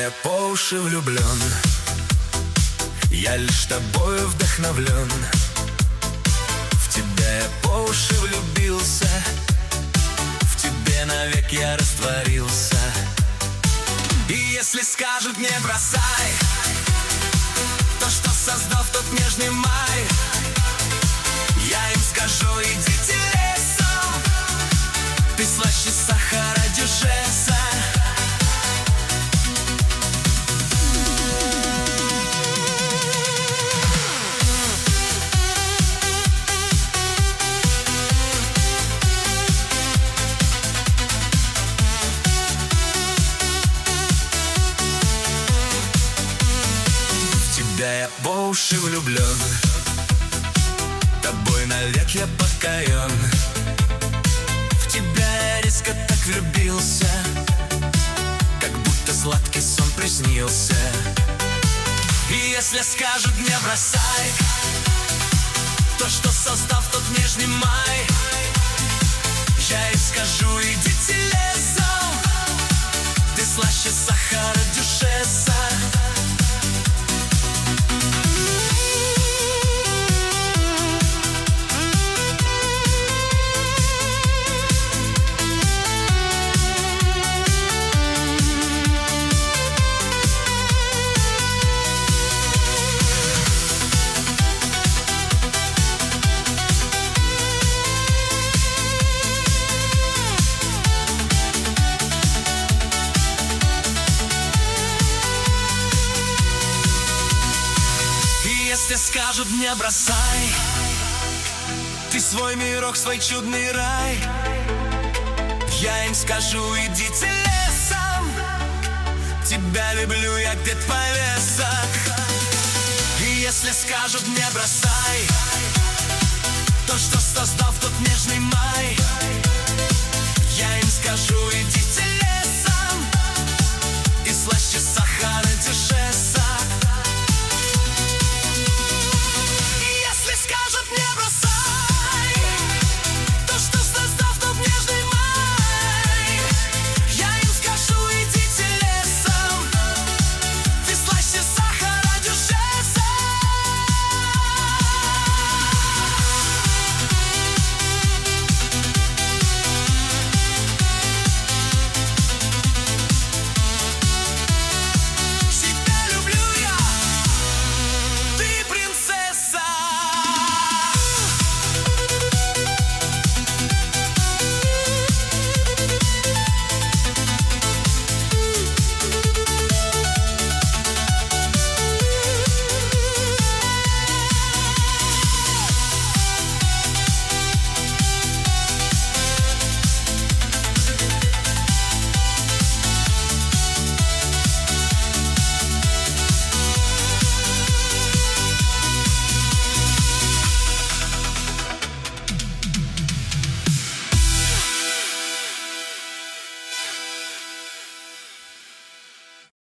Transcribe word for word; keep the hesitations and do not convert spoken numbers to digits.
я по уши влюблен, я лишь тобою вдохновлен. В тебя я по уши влюбился, в тебе навек я растворился. И если скажут не бросай то, что создал в тот нежный май, я им скажу: идите лесом, ты слаще сахара дюшеса. Я по уши влюблен, тобой навек я покорен. В тебя я резко так влюбился, как будто сладкий сон приснился. И если скажут не бросай то, что создал в тот нежный май, я им скажу: идите лесом, ты слаще сахара дюшеса. Если скажут не бросай ты свой мирок, свой чудный рай, я им скажу: идите лесом, тебя люблю я где-то по лесах. И если скажут не бросай то, что создал в тот